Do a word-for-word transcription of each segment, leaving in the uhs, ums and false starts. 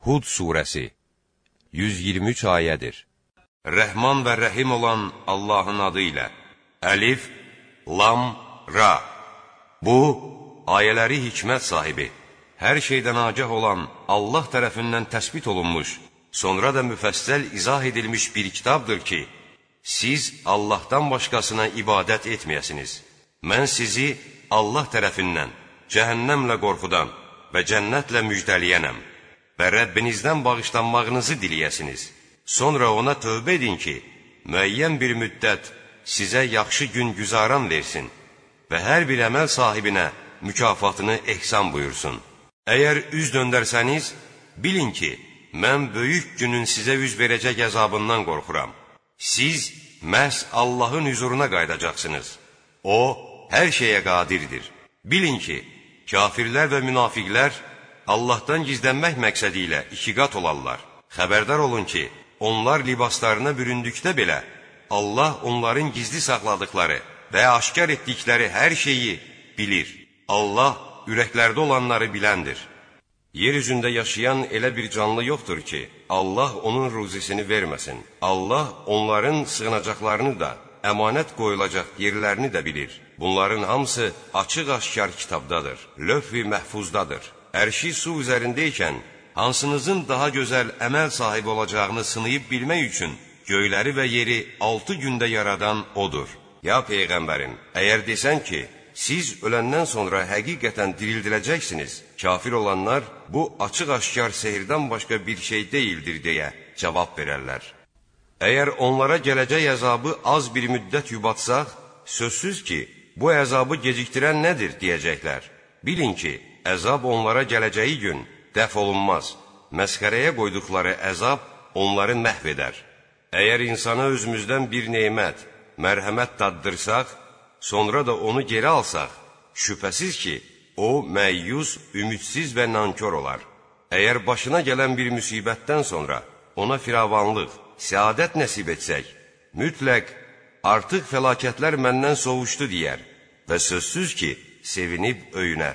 Hud surəsi yüz iyirmi üç ayədir. Rəhman və Rəhim olan Allahın adı ilə. Əlif, Lam, Ra. Bu, ayələri hikmət sahibi, hər şeydən agah olan Allah tərəfindən təsbit olunmuş, sonra da müfəssəl izah edilmiş bir kitabdır ki, siz Allahdan başqasına ibadət etməyəsiniz. Mən sizi Allah tərəfindən cəhənnəmlə qorxudan və cənnətlə müjdəliyənəm və Rəbbinizdən bağışlanmağınızı diləyəsiniz. Sonra ona tövbə edin ki, müəyyən bir müddət sizə yaxşı gün güzaran versin və hər bir əməl sahibinə mükafatını ehsan buyursun. Əgər üz döndərsəniz, bilin ki, mən böyük günün sizə üz verəcək əzabından qorxuram. Siz məhz Allahın hüzuruna qaydacaqsınız. O, hər şeyə qadirdir. Bilin ki, kafirlər və münafiqlər Allahdan gizlənmək məqsədi ilə iki qat olarlar. Xəbərdar olun ki, onlar libaslarına büründükdə belə, Allah onların gizli saxladıkları və aşkar etdikləri hər şeyi bilir. Allah ürəklərdə olanları biləndir. Yer üzündə yaşayan elə bir canlı yoxdur ki, Allah onun ruzisini verməsin. Allah onların sığınacaqlarını da, əmanət qoyulacaq yerlərini də bilir. Bunların hamısı açıq-aşkar kitabdadır, lövh-i məhfuzdadır. Ərşi su üzərindəykən, hansınızın daha gözəl əməl sahibi olacağını sınayıb bilmək üçün göyləri və yeri altı gündə yaradan odur. Ya Peyğəmbərim, əgər desən ki, siz öləndən sonra həqiqətən dirildiləcəksiniz, kafir olanlar bu açıq-aşkar sehirdən başqa bir şey deyildir deyə cavab verərlər. Əgər onlara gələcək əzabı az bir müddət yubatsaq, sözsüz ki, bu əzabı gecikdirən nədir deyəcəklər. Bilin ki, əzab onlara gələcəyi gün dəf olunmaz. Məsxərəyə qoyduqları əzab onları məhv edər. Əgər insana özümüzdən bir nemət, mərhəmət daddırsaq, sonra da onu geri alsaq, şübhəsiz ki, o məyyus, ümidsiz və nankor olar. Əgər başına gələn bir müsibətdən sonra ona firavanlıq, səadət nəsib etsək, mütləq artıq fəlakətlər məndən sovuşdu deyər və sözsüz ki, sevinib öyünər.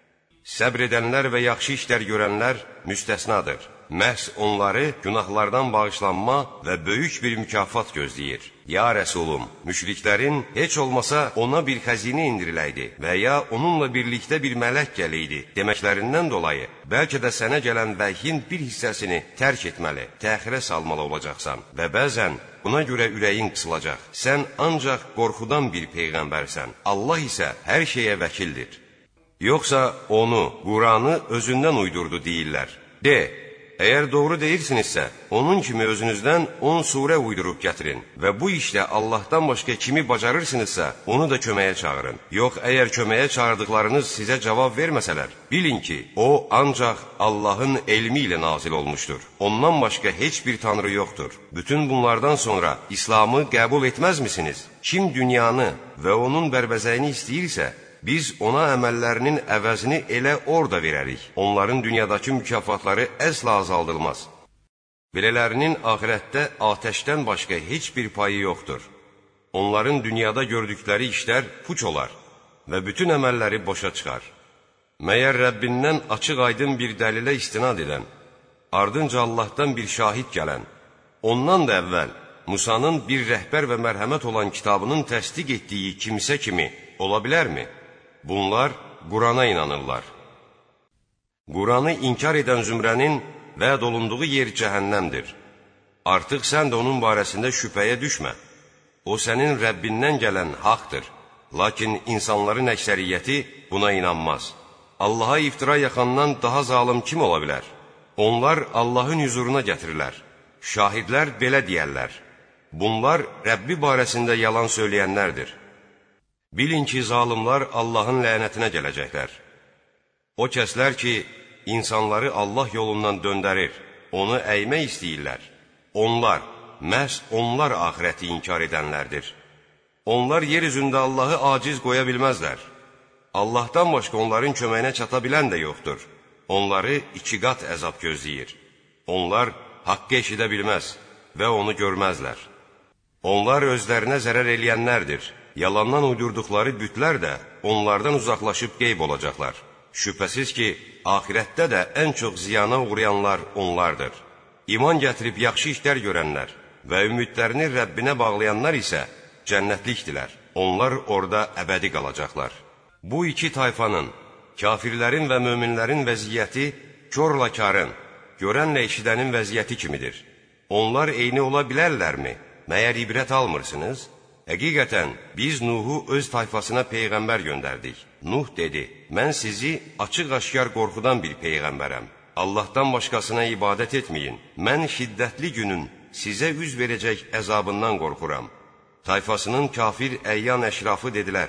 Səbr edənlər və yaxşı işlər görənlər müstəsnadır. Məhz onları günahlardan bağışlanma və böyük bir mükafat gözləyir. Ya Rəsulum, müşriklərin heç olmasa ona bir xəzinə indiriləydi və ya onunla birlikdə bir mələk gələydi deməklərindən dolayı, bəlkə də sənə gələn vəhyin bir hissəsini tərk etməli, təxirə salmalı olacaqsan və bəzən buna görə ürəyin qısılacaq. Sən ancaq qorxudan bir peyğəmbərsən, Allah isə hər şeyə vəkildir. Yoxsa onu, Quranı özündən uydurdu deyirlər. De, əgər doğru deyirsinizsə, onun kimi özünüzdən on surə uydurub gətirin və bu işlə Allahdan başqa kimi bacarırsınızsa, onu da köməyə çağırın. Yox, əgər köməyə çağırdıqlarınız sizə cavab verməsələr, bilin ki, o ancaq Allahın elmi ilə nazil olmuşdur. Ondan başqa heç bir tanrı yoxdur. Bütün bunlardan sonra İslamı qəbul etməzmisiniz? Kim dünyanı və onun bərbəzəyini istəyirsə, biz ona əməllərinin əvəzini elə orada verərik. Onların dünyadakı mükafatları əsla azaldılmaz. Belələrinin axirətdə atəşdən başqa heç bir payı yoxdur. Onların dünyada gördükləri işlər puç olar və bütün əməlləri boşa çıxar. Məyər Rəbbindən açıq-aydın bir dəlilə istinad edən, ardınca Allahdan bir şahid gələn, ondan da əvvəl Musanın bir rəhbər və mərhəmət olan kitabının təsdiq etdiyi kimsə kimi ola bilərmi? Bunlar Qurana inanırlar. Quranı inkar edən zümrənin vəd olunduğu yer cəhənnəmdir. Artıq sən də onun barəsində şübhəyə düşmə. O sənin Rəbbindən gələn haqdır. Lakin insanların əksəriyyəti buna inanmaz. Allaha iftira yaxandan daha zalım kim ola bilər? Onlar Allahın hüzuruna gətirirlər. Şahidlər belə deyərlər. Bunlar Rəbbi barəsində yalan söyləyənlərdir. Bilin ki, zalimlar Allahın lənətinə gələcəklər. O kəslər ki, insanları Allah yolundan döndərir, onu əymək istəyirlər. Onlar, məhz onlar axirəti inkar edənlərdir. Onlar yer üzündə Allahı aciz qoya bilməzlər. Allahdan başqa onların köməyinə çata bilən də yoxdur. Onları iki qat əzab gözləyir. Onlar haqqı eşidə bilməz və onu görməzlər. Onlar özlərinə zərər eləyənlərdir. Yalandan uydurduqları bütlər də onlardan uzaqlaşıb qeyb olacaqlar. Şübhəsiz ki, axirətdə də ən çox ziyana uğrayanlar onlardır. İman gətirib yaxşı işlər görənlər və ümidlərini Rəbbinə bağlayanlar isə cənnətlikdirlər. Onlar orada əbədi qalacaqlar. Bu iki tayfanın, kafirlərin və möminlərin vəziyyəti körlə karın, görənlə eşidənin vəziyyəti kimidir. Onlar eyni ola bilərlərmi? Məyər ibrət almırsınız? Həqiqətən, biz Nuhu öz tayfasına peyğəmbər göndərdik. Nuh dedi, mən sizi açıq-aşkar qorxudan bir peyğəmbərəm. Allahdan başqasına ibadət etməyin. Mən şiddətli günün sizə üz verəcək əzabından qorxuram. Tayfasının kafir əyyan əşrafı dedilər,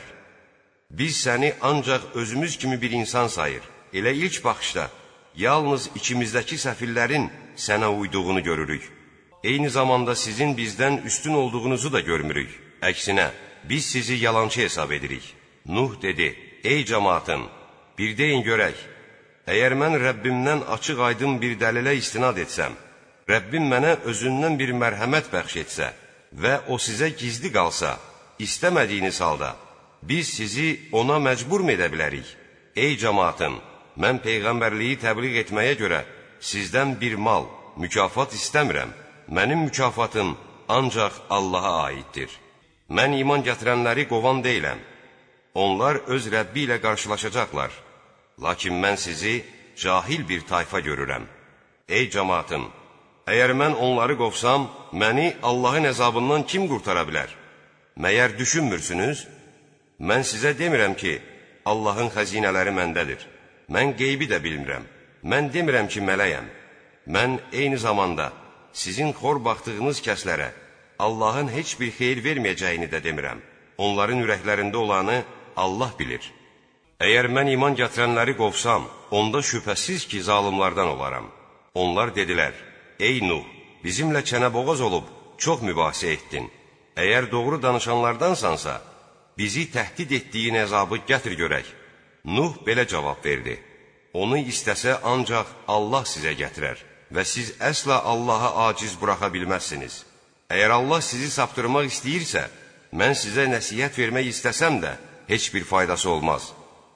biz səni ancaq özümüz kimi bir insan sayır. Elə ilk baxışda, yalnız içimizdəki səfillərin sənə uyduğunu görürük. Eyni zamanda sizin bizdən üstün olduğunuzu da görmürük. Əksinə, biz sizi yalançı hesab edirik. Nuh dedi, ey cəmaatım, bir deyin görək, əgər mən Rəbbimdən açıq aydın bir dəlilə istinad etsəm, Rəbbim mənə özündən bir mərhəmət bəxş etsə və o sizə gizli qalsa, istəmədiyiniz halda, biz sizi ona məcbur mu edə bilərik? Ey cəmaatım, mən peyğəmbərliyi təbliğ etməyə görə sizdən bir mal, mükafat istəmirəm. Mənim mükafatım ancaq Allaha aiddir. Mən iman gətirənləri qovan deyiləm. Onlar öz Rəbbi ilə qarşılaşacaqlar. Lakin mən sizi cahil bir tayfa görürəm. Ey cəmaatım, əgər mən onları qovsam, məni Allahın əzabından kim qurtara bilər? Məyər düşünmürsünüz? Mən sizə demirəm ki, Allahın xəzinələri məndədir. Mən qeybi də bilmirəm. Mən demirəm ki, mələyəm. Mən eyni zamanda sizin xor baxdığınız kəslərə Allahın heç bir xeyir verməyəcəyini də demirəm. Onların ürəklərində olanı Allah bilir. Əgər mən iman gətirənləri qovsam, onda şübhəsiz ki, zalimlardan olaram. Onlar dedilər, ey Nuh, bizimlə çənəboğaz olub çox mübahisə etdin. Əgər doğru danışanlardansansa, bizi təhdid etdiyin əzabı gətir görək. Nuh belə cavab verdi, onu istəsə ancaq Allah sizə gətirər və siz əsla Allaha aciz buraxa bilməzsiniz. Əgər Allah sizi saptırmaq istəyirsə, mən sizə nəsihət vermək istəsəm də heç bir faydası olmaz.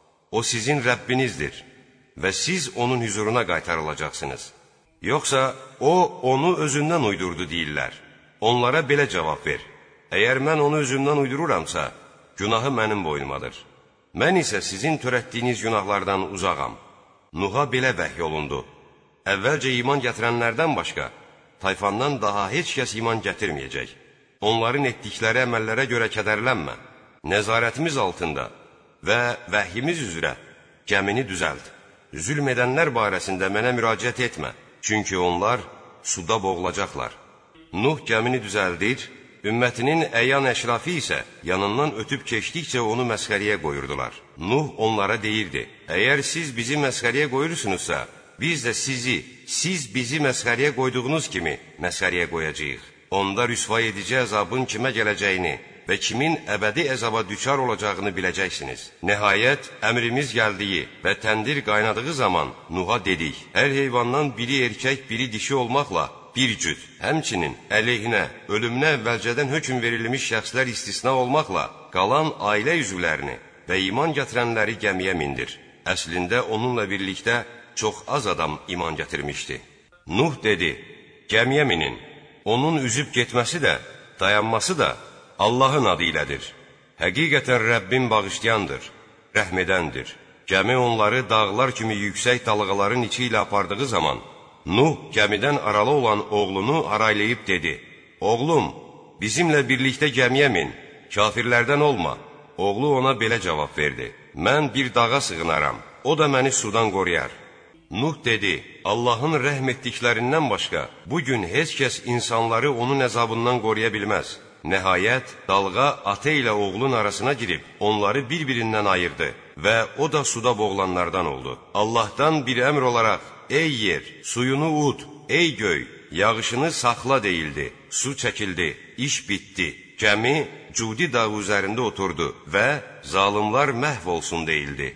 O sizin Rəbbinizdir və siz onun hüzuruna qaytarılacaqsınız. Yoxsa o, onu özündən uydurdu deyirlər. Onlara belə cavab ver. Əgər mən onu özümdən uydururamsa, günahı mənim boynumadır. Mən isə sizin törətdiyiniz günahlardan uzağam. Nuh'a belə vəhy olundu. Əvvəlcə iman gətirənlərdən başqa, tayfandan daha heç kəs iman gətirməyəcək. Onların etdikləri əməllərə görə kədərlənmə. Nəzarətimiz altında və vəhyimiz üzrə gəmini düzəlt. Zülm edənlər barəsində mənə müraciət etmə, çünki onlar suda boğulacaqlar. Nuh gəmini düzəldir, ümmətinin əyan əşrafı isə yanından ötüb keçdikcə onu məsxəriyə qoyurdular. Nuh onlara deyirdi, əgər siz bizi məsxəriyə qoyursunuzsa, biz də sizi, siz bizi məsxəriyə qoyduğunuz kimi məsxəriyə qoyacağıq. Onda rüsva edici əzabın kimə gələcəyini və kimin əbədi əzaba düçar olacağını biləcəksiniz. Nəhayət, əmrimiz gəldiyi və təndir qaynadığı zaman Nuh'a dedik, hər heyvandan biri erkək, biri dişi olmaqla bir cüt, həmçinin əleyhinə, ölümünə əvvəlcədən hökm verilmiş şəxslər istisna olmaqla qalan ailə üzvlərini və iman gətirənləri gəmiyə mindir. Əslində onunla birlikdə çox az adam iman gətirmişdi. Nuh dedi, gəmiyə minin, onun üzüb getməsi də, dayanması da Allahın adı ilədir. Həqiqətən Rəbbim bağışlayandır, rəhm edəndir. Gəmi onları dağlar kimi yüksək dalğaların içi ilə apardığı zaman, Nuh gəmidən aralı olan oğlunu araylayıb dedi, oğlum, bizimlə birlikdə gəmiyə min, kafirlərdən olma. Oğlu ona belə cavab verdi, mən bir dağa sığınaram, o da məni sudan qoruyar. Nuh dedi, Allahın rəhm etdiklərindən başqa, bugün heç kəs insanları onun əzabından qoruya bilməz. Nəhayət, dalğa ata ilə oğlun arasına girib, onları bir-birindən ayırdı və o da suda boğulanlardan oldu. Allahdan bir əmr olaraq, ey yer, suyunu ud, ey göy, yağışını saxla deyildi, su çəkildi, iş bitdi. Gəmi Cudi dağı üzərində oturdu və zalimlar məhv olsun deyildi.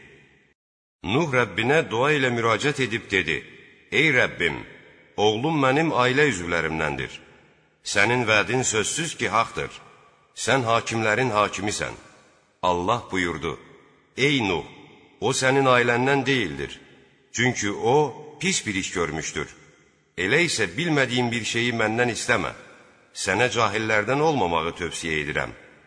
Nuh Rəbbinə dua ilə müraciət edib dedi, ey Rəbbim, oğlum mənim ailə üzvlərimdəndir. Sənin vədin sözsüz ki, haqdır. Sən hakimlərin hakimisən. Allah buyurdu, ey Nuh, o sənin ailəndən deyildir. Çünki o, pis bir iş görmüşdür. Elə isə bilmədiyin bir şeyi məndən istəmə. Sənə cahillərdən olmamağı tövsiyə edirəm.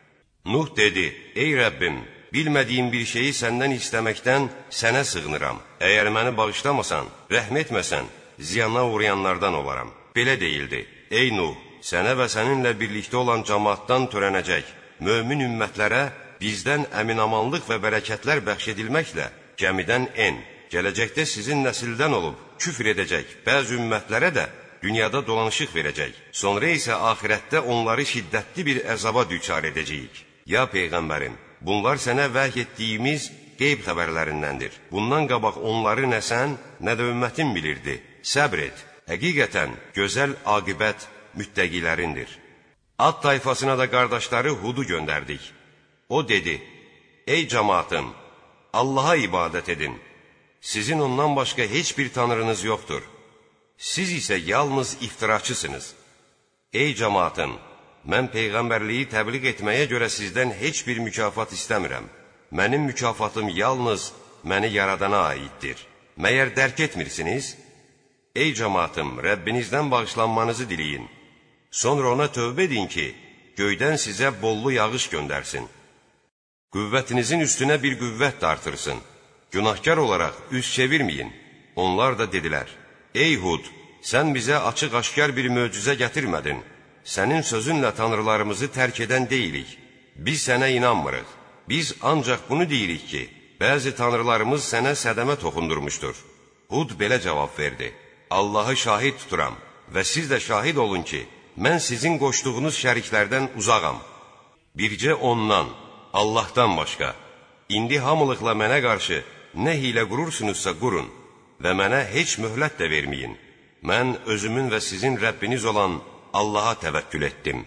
Nuh dedi, ey Rəbbim, bilmədiyim bir şeyi səndən istəməkdən sənə sığınıram. Əgər məni bağışlamasan, rəhm etməsən, ziyana uğrayanlardan olaram. Belə deyildi, ey Nuh, sənə və səninlə birlikdə olan cəmaatdan törənəcək mömin ümmətlərə bizdən əminamanlıq və bərəkətlər bəxş edilməklə gəmidən en. Gələcəkdə sizin nəsildən olub küfr edəcək bəzi ümmətlərə də dünyada dolanışıq verəcək. Sonra isə axirətdə onları şiddətli bir əzaba düçar edəcəyik. Ya Peyğəmbərim, bunlar sənə vəhy etdiyimiz qeyb xəbərlərindəndir. Bundan qabaq onları nə sən, nə də ümmətin bilirdi. Səbr et, həqiqətən gözəl aqibət müttəqilərindir. Ad tayfasına da qardaşları Hudu göndərdik. O dedi, ey cəmaatım, Allaha ibadət edin. Sizin ondan başqa heç bir tanrınız yoxdur. Siz isə yalnız iftiraçısınız. Ey cəmaatım, mən Peyğəmbərliyi təbliğ etməyə görə sizdən heç bir mükafat istəmirəm. Mənim mükafatım yalnız məni yaradana aiddir. Məyər dərk etmirsiniz? Ey cəmaatım, Rəbbinizdən bağışlanmanızı diləyin. Sonra ona tövbə edin ki, göydən sizə bollu yağış göndərsin. Qüvvətinizin üstünə bir qüvvət də artırsın. Günahkar olaraq üz çevirməyin. Onlar da dedilər, ey Hud, sən bizə açıq-aşkar bir möcüzə gətirmədin. Sənin sözünlə tanrılarımızı tərk edən deyilik. Biz sənə inanmırıq. Biz ancaq bunu deyirik ki, bəzi tanrılarımız sənə sədəmə toxundurmuşdur. Hud belə cavab verdi, Allahı şahid tuturam və siz də şahid olun ki, mən sizin qoşduğunuz şəriklərdən uzağam. Bircə ondan, Allahdan başqa. İndi hamılıqla mənə qarşı nə hilə qurursunuzsa qurun və mənə heç möhlət də verməyin. Mən özümün və sizin Rəbbiniz olan Allaha təvəkkül etdim.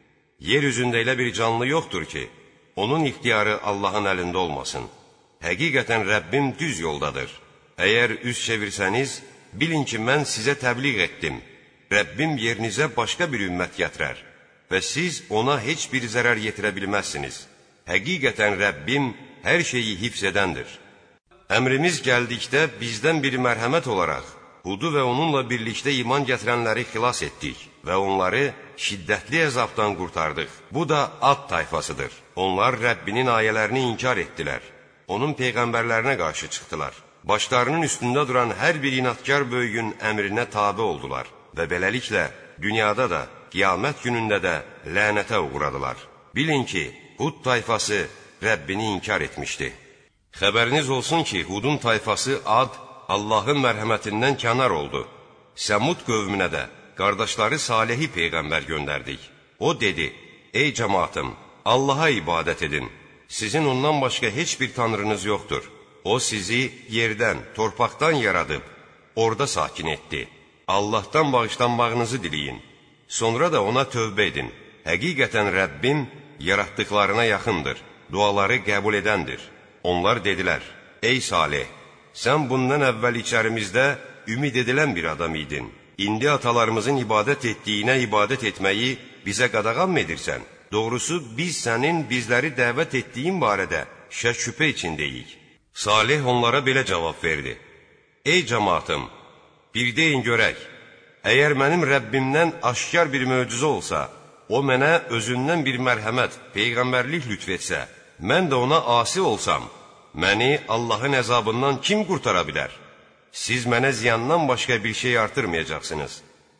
Yer üzündə elə bir canlı yoxdur ki, onun ixtiyarı Allahın əlində olmasın. Həqiqətən Rəbbim düz yoldadır. Əgər üz çevirsəniz, bilin ki, mən sizə təbliğ etdim. Rəbbim yerinizə başqa bir ümmət gətirər və siz ona heç bir zərər yetirə bilməzsiniz. Həqiqətən Rəbbim hər şeyi hifz edəndir. Əmrimiz gəldikdə bizdən bir mərhəmət olaraq Hudu və onunla birlikdə iman gətirənləri xilas etdik və onları şiddətli əzabdan qurtardıq. Bu da Ad tayfasıdır. Onlar Rəbbinin ayələrini inkar etdilər. Onun peyğəmbərlərinə qarşı çıxdılar. Başlarının üstündə duran hər bir inatkar böyüyün əmrinə tabe oldular və beləliklə dünyada da, qiyamət günündə də lənətə uğradılar. Bilin ki, Hud tayfası Rəbbini inkar etmişdi. Xəbəriniz olsun ki, Hudun tayfası Ad, Allahın mərhəmətindən kənar oldu. Səmud qövmünə də qardaşları Salihi peyğəmbər göndərdik. O dedi, ey cəmaatım, Allaha ibadət edin. Sizin ondan başqa heç bir tanrınız yoxdur. O sizi yerdən, torpaqdan yaradıb, orada sakin etdi. Allahdan bağışlanmağınızı diləyin. Sonra da ona tövbə edin. Həqiqətən Rəbbim yaratdıqlarına yaxındır, duaları qəbul edəndir. Onlar dedilər, ey Salih, sən bundan əvvəl içərimizdə ümid edilən bir adam idin. İndi atalarımızın ibadət etdiyinə ibadət etməyi bizə qadağan mı edirsən? Doğrusu biz sənin bizləri dəvət etdiyin barədə şək şübhə içindəyik. Salih onlara belə cavab verdi. Ey cəmaatım, bir deyin görək, əgər mənim Rəbbimdən aşkar bir möcüzə olsa, o mənə özündən bir mərhəmət, peyğəmbərlik lütf etsə, mən də ona asi olsam, məni Allahın əzabından kim qurtara bilər? Siz mənə ziyandan başqa bir şey artırmayacaqsınız.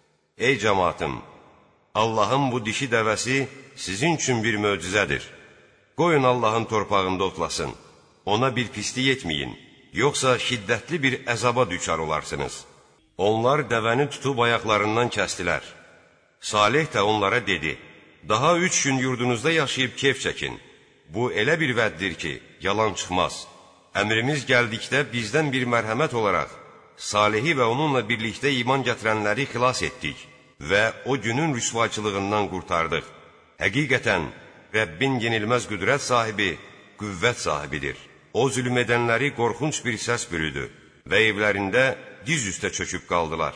Ey cəmaatım, Allahın bu dişi dəvəsi sizin üçün bir möcüzədir. Qoyun Allahın torpağında otlasın, ona bir pislik etməyin, yoxsa şiddətli bir əzaba düçar olarsınız. Onlar dəvəni tutub ayaqlarından kəstilər. Salih də onlara dedi, daha üç gün yurdunuzda yaşayıb keyf çəkin. Bu elə bir vəddir ki, yalan çıxmaz. Əmrimiz gəldikdə bizdən bir mərhəmət olaraq, Salihi və onunla birlikdə iman gətirənləri xilas etdik və o günün rüsvaçılığından qurtardıq. Həqiqətən, Rəbbin yenilməz qüdrət sahibi, qüvvət sahibidir. O zülm edənləri qorxunc bir səs bürüdü və evlərində diz üstə çöküb qaldılar.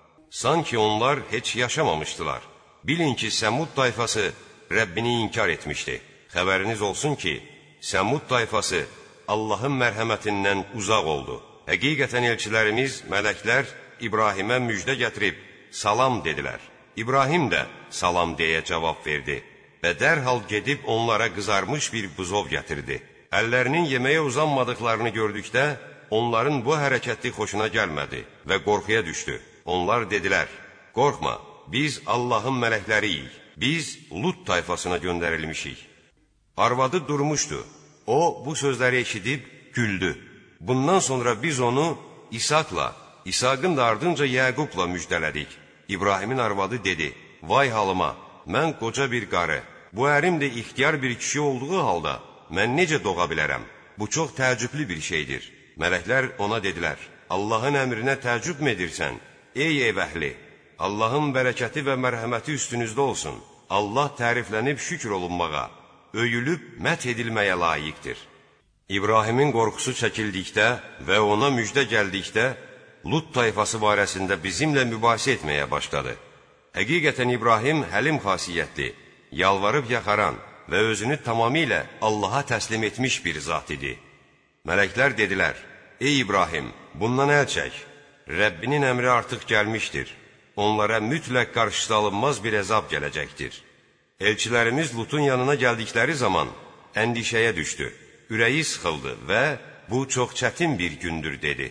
Sanki onlar heç yaşamamışdılar. Bilin ki, Səmud tayfası Rəbbini inkar etmişdi. Xəbəriniz olsun ki, Səmud tayfası Allahın mərhəmətindən uzaq oldu. Həqiqətən elçilərimiz, mələklər İbrahimə müjdə gətirib, salam dedilər. İbrahim də salam deyə cavab verdi və dərhal gedib onlara qızarmış bir buzov gətirdi. Əllərinin yeməyə uzanmadıqlarını gördükdə, onların bu hərəkəti xoşuna gəlmədi və qorxuya düşdü. Onlar dedilər, qorxma, biz Allahın mələkləriyik, biz Lut tayfasına göndərilmişik. Arvadı durmuşdu, o bu sözləri eşidib güldü. Bundan sonra biz onu İshakla, İshakın da ardınca Yəqubla müjdələdik. İbrahimin arvadı dedi, vay halıma, mən qoca bir qarı, bu ərim də ixtiyar bir kişi olduğu halda, mən necə doğa bilərəm? Bu çox təəccüblü bir şeydir. Mələklər ona dedilər, Allahın əmrinə təəccüb mü edirsən? Ey ev əhli, Allahın bərəkəti və mərhəməti üstünüzdə olsun. Allah təriflənib şükür olunmağa, öyülüb məth edilməyə layiqdir. İbrahimin qorxusu çəkildikdə və ona müjdə gəldikdə, Lut tayfası barəsində bizimlə mübahisə etməyə başladı. Həqiqətən İbrahim həlim xasiyyətli, yalvarıb yaxaran və özünü tamamilə Allaha təslim etmiş bir zat idi. Mələklər dedilər, ey İbrahim, bundan əl çək, Rəbbinin əmri artıq gəlmişdir, onlara mütləq qarşısı alınmaz bir əzab gələcəkdir. Elçilərimiz Lutun yanına gəldikləri zaman əndişəyə düşdü, ürəyi sıxıldı və bu çox çətin bir gündür dedi.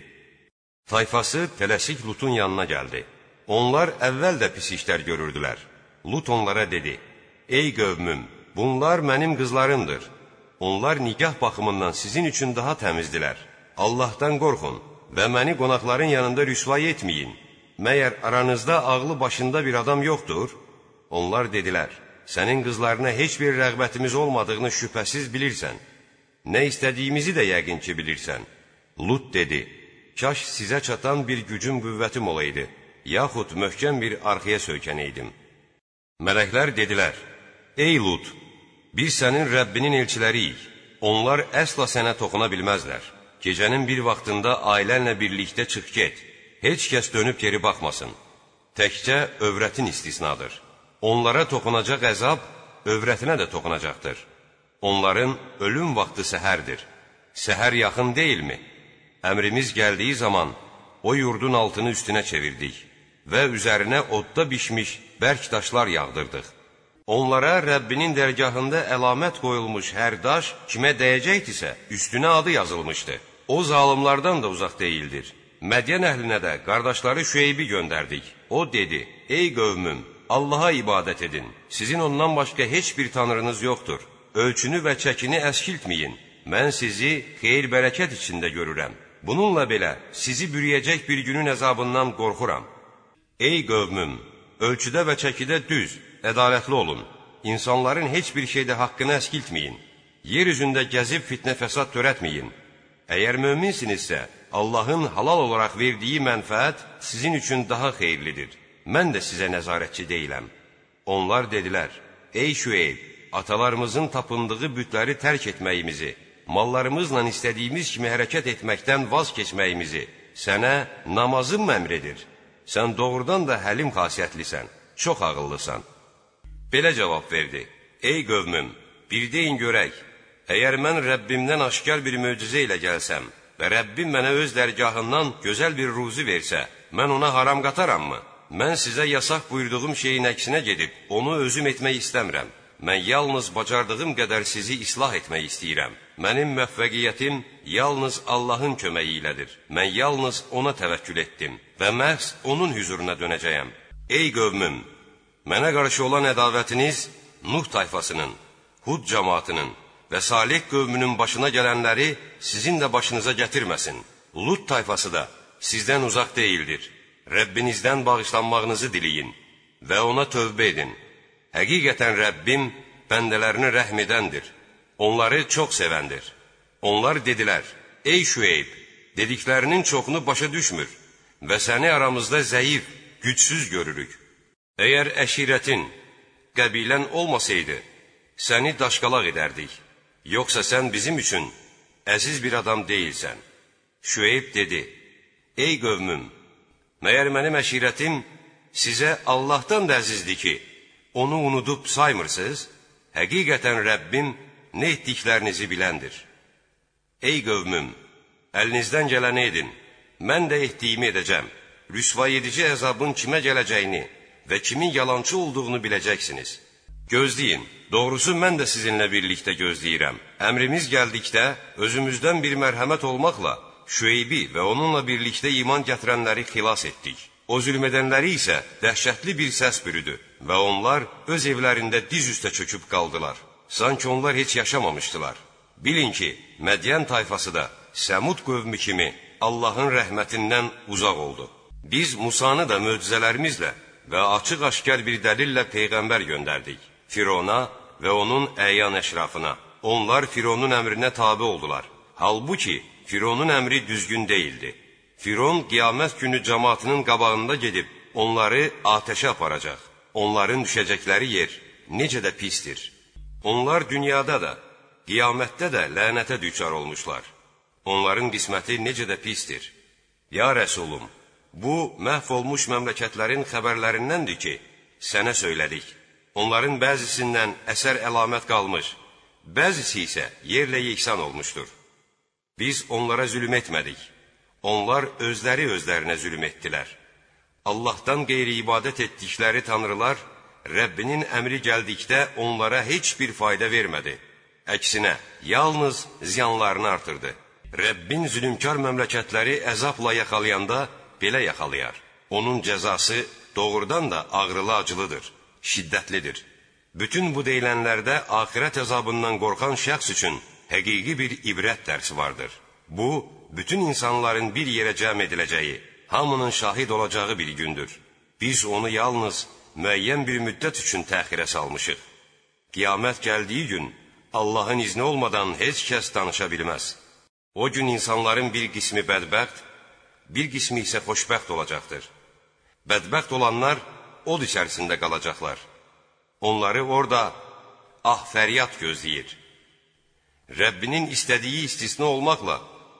Tayfası tələsik Lutun yanına gəldi. Onlar əvvəl də pis işlər görürdülər. Lut onlara dedi, ey qövmüm, bunlar mənim qızlarımdır. Onlar nikah baxımından sizin üçün daha təmizdilər. Allahdan qorxun və məni qonaqların yanında rüsvay etməyin. Məyər aranızda ağlı başında bir adam yoxdur? Onlar dedilər, sənin qızlarına heç bir rəğbətimiz olmadığını şübhəsiz bilirsən. Nə istədiyimizi də yəqin ki bilirsən. Lut dedi, kaş sizə çatan bir gücüm, qüvvətim olaydı, yaxud möhkəm bir arxaya söykənəydim. Mələklər dedilər, ey Lut, biz sənin Rəbbinin elçiləriyik, onlar əsla sənə toxuna bilməzlər. Gecənin bir vaxtında ailənlə birlikdə çıx get, heç kəs dönüb geri baxmasın. Təkcə övrətin istisnadır. Onlara toxunacaq əzab, övrətinə də toxunacaqdır. Onların ölüm vaxtı səhərdir. Səhər yaxın deyilmi? Əmrimiz gəldiyi zaman o yurdun altını üstünə çevirdik və üzərinə odda bişmiş bərk daşlar yağdırdıq. Onlara Rəbbinin dərgahında əlamət qoyulmuş hər daş kimə dəyəcəkdirsə, üstünə adı yazılmışdı. O zalimlardan da uzaq deyildir. Mədyan əhlinə də qardaşları Şüeybi göndərdik. O dedi, ey qövmüm, Allaha ibadət edin. Sizin ondan başqa heç bir tanrınız yoxdur. Ölçünü və çəkini əskiltməyin. Mən sizi xeyir-bərəkət içində görürəm. Bununla belə sizi bürüyəcək bir günün əzabından qorxuram. Ey qövmüm, ölçüdə və çəkidə düz, ədalətli olun. İnsanların heç bir şeydə haqqını əskiltməyin. Yer üzündə gəzib fitnə fəsad törətməyin. Əgər möminsinizsə, Allahın halal olaraq verdiyi mənfəət sizin üçün daha xeyirlidir. Mən də sizə nəzarətçi deyiləm. Onlar dedilər, ey Şüeyb, atalarımızın tapındığı bütləri tərk etməyimizi, mallarımızla istədiyimiz kimi hərəkət etməkdən vaz keçməyimizi sənə namazın mı əmr edir? Sən doğrudan da həlim xasiyyətlisən, çox ağıllısan. Belə cavab verdi, ey qövmüm, bir deyin görək, əgər mən Rəbbimdən aşkar bir möcüzə ilə gəlsəm və Rəbbim mənə öz dərgahından gözəl bir ruzi versə, mən ona haram qatarammı? Mən sizə yasaq buyurduğum şeyin əksinə gedib, onu özüm etmək istəmirəm. Mən yalnız bacardığım qədər sizi islah etmək istəyirəm. Mənim müvəffəqiyyətim yalnız Allahın köməyi ilədir. Mən yalnız ona təvəkkül etdim və məhz onun hüzuruna dönəcəyəm. Ey qövmüm, mənə qarşı olan ədavətiniz Nuh tayfasının, Hud cəmaatının və Salih qövmünün başına gələnləri sizin də başınıza gətirməsin. Lut tayfası da sizdən uzaq deyildir. Rəbbinizdən bağışlanmağınızı diləyin və ona tövbə edin. Həqiqətən Rəbbim bəndələrini rəhm edəndir, onları çox sevəndir. Onlar dedilər, ey Şüeyb, dediklərinin çoxunu başa düşmür və səni aramızda zəif, gücsüz görürük. Əgər əşirətin, qəbilən olmasaydı, səni daşqalaq edərdik, yoxsa sən bizim üçün əziz bir adam deyilsən. Şüeyb dedi, ey qövmüm, məyər mənim əşirətim sizə Allahdan da əzizdir ki, onu unudub saymırsınız? Həqiqətən Rəbbim nə etdiklərinizi biləndir. Ey qövmüm, əlinizdən gələni edin, mən də etdiyimi edəcəm. Rüsvay edici əzabın kimə gələcəyini və kimin yalançı olduğunu biləcəksiniz. Gözləyin, doğrusu mən də sizinlə birlikdə gözləyirəm. Əmrimiz gəldikdə özümüzdən bir mərhəmət olmaqla Şüeybi və onunla birlikdə iman gətirənləri xilas etdik. O zülm edənləri isə dəhşətli bir səs bürüdü və onlar öz evlərində diz üstə çöküb qaldılar. Sanki onlar heç yaşamamışdılar. Bilin ki, Mədyan tayfası da Səmud qövmü kimi Allahın rəhmətindən uzaq oldu. Biz Musanı da möcüzələrimizlə və açıq-aşkar bir dəlillə Peyğəmbər göndərdik. Firona və onun əyan əşrafına. Onlar Fironun əmrinə tabe oldular. Halbuki Fironun əmri düzgün deyildi. Firon qiyamət günü cəmaatının qabağında gedib onları atəşə aparacaq. Onların düşəcəkləri yer necə də pistir. Onlar dünyada da, qiyamətdə də lənətə düçar olmuşlar. Onların qisməti necə də pistir. Ya Rəsulum, bu məhv olmuş məmləkətlərin xəbərlərindəndir ki, sənə söylədik. Onların bəzisindən əsər əlamət qalmış, bəzisi isə yerlə yeksan olmuşdur. Biz onlara zülm etmədik. Onlar özləri özlərinə zülm etdilər. Allahdan qeyri ibadət etdikləri tanrılar, Rəbbinin əmri gəldikdə onlara heç bir fayda vermədi. Əksinə, yalnız ziyanlarını artırdı. Rəbbin zülümkar məmləkətləri əzabla yaxalayanda belə yaxalayar. Onun cəzası doğrudan da ağrılı acılıdır, şiddətlidir. Bütün bu deyilənlərdə axirət əzabından qorxan şəxs üçün həqiqi bir ibrət dərsi vardır. Bu, bütün insanların bir yerə cəm ediləcəyi, hamının şahid olacağı bir gündür. Biz onu yalnız müəyyən bir müddət üçün təxirə salmışıq. Qiyamət gəldiyi gün, Allahın izni olmadan heç kəs danışa bilməz. O gün insanların bir qismi bədbəxt, bir qismi isə xoşbəxt olacaqdır. Bədbəxt olanlar od içərisində qalacaqlar. Onları orada ah fəryad gözləyir. Rəbbinin istədiyi istisna olmaqla,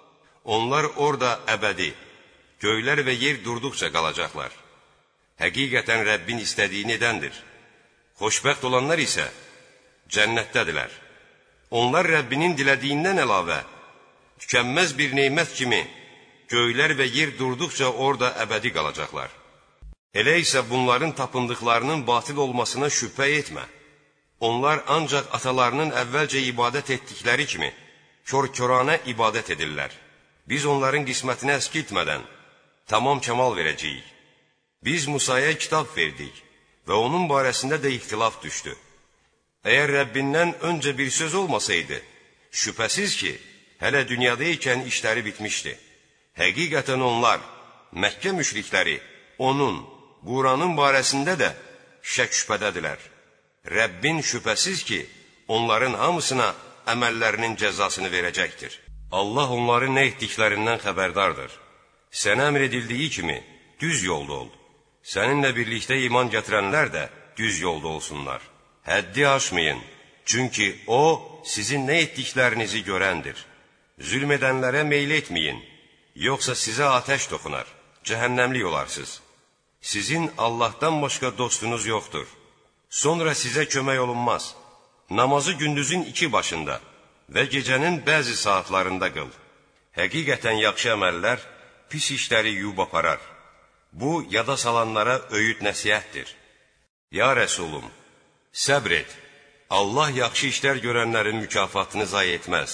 onlar orada əbədi, göylər və yer durduqca qalacaqlar. Həqiqətən Rəbbin istədiyini edəndir. Xoşbəxt olanlar isə cənnətdədirlər. Onlar Rəbbinin dilədiyindən əlavə, tükənməz bir neymət kimi göylər və yer durduqca orada əbədi qalacaqlar. Elə isə bunların tapındıqlarının batil olmasına şübhə etmə. Onlar ancaq atalarının əvvəlcə ibadət etdikləri kimi kör-körənə ibadət edirlər. Biz onların qismətini əskiltmədən tamam kəmal verəcəyik. Biz Musaya kitab verdik və onun barəsində də ixtilaf düşdü. Əgər Rəbbindən öncə bir söz olmasaydı, şübhəsiz ki, hələ dünyada ikən işləri bitmişdi. Həqiqətən onlar, Məkkə müşrikləri, onun, Quranın barəsində də şək şübhədədirlər. Rəbbin şübhəsiz ki, onların hamısına əməllərinin cəzasını verəcəkdir. Allah onların nə etdiklərindən xəbərdardır. Sənə əmr edildiyi kimi düz yolda ol. Səninlə birlikdə iman gətirənlər də düz yolda olsunlar. Həddi aşmayın, çünki O, sizin nə etdiklərinizi görəndir. Zülm edənlərə meyl etməyin, yoxsa sizə atəş toxunar, cəhənnəmlik olarsınız. Sizin Allahdan başqa dostunuz yoxdur. Sonra sizə kömək olunmaz. Namazı gündüzün iki başında və gecənin bəzi saatlarında qıl. Həqiqətən yaxşı əməllər pis işləri yuyub aparar. Bu, yada salanlara öyüd nəsihətdir. Ya Rəsulum, səbr et. Allah yaxşı işlər görənlərin mükafatını zayi etməz.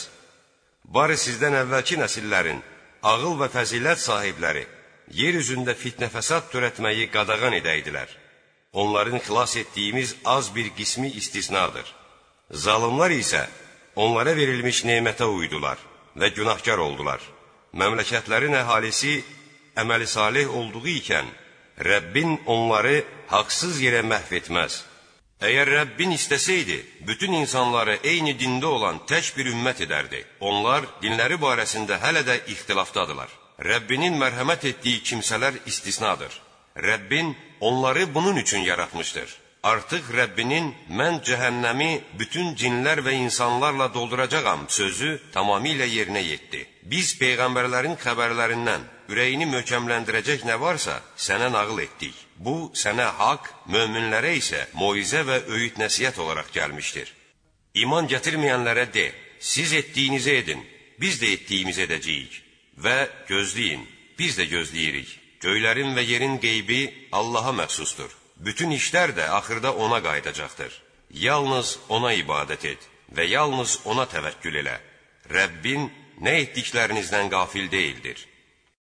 Barı sizdən əvvəlki nəsillərin, ağıl və fəzilət sahibləri, yer üzündə fitnə fəsad törətməyi qadağan edəydilər. Onların xilas etdiyimiz az bir qismi istisnadır. Zalımlar isə onlara verilmiş nemətə uydular və günahkar oldular. Məmləkətlərin əhalisi əməli salih olduğu ikən, Rəbbin onları haqsız yerə məhv etməz. Əgər Rəbbin istəsəydi, bütün insanları eyni dində olan tək bir ümmət edərdi. Onlar dinləri barəsində hələ də ixtilafdadılar. Rəbbinin mərhəmət etdiyi kimsələr istisnadır. Rəbbin onları bunun üçün yaratmışdır. Artıq Rəbbinin mən cəhənnəmi bütün cinlər və insanlarla dolduracağam sözü tamamilə yerinə yetdi. Biz Peyğəmbərlərin xəbərlərindən ürəyini möhkəmləndirəcək nə varsa sənə nağıl etdik. Bu, sənə haqq, möminlərə isə moizə və öyüd nəsihət olaraq gəlmişdir. İman gətirməyənlərə de, siz etdiyinizi edin, biz də etdiyimiz edəcəyik və gözləyin, biz də gözləyirik. Göylərin və yerin qeybi Allaha məxsusdur. Bütün işlər də axırda ona qayıdacaqdır. Yalnız ona ibadət et və yalnız ona təvəkkül elə. Rəbbin nə etdiklərinizdən qafil deyildir.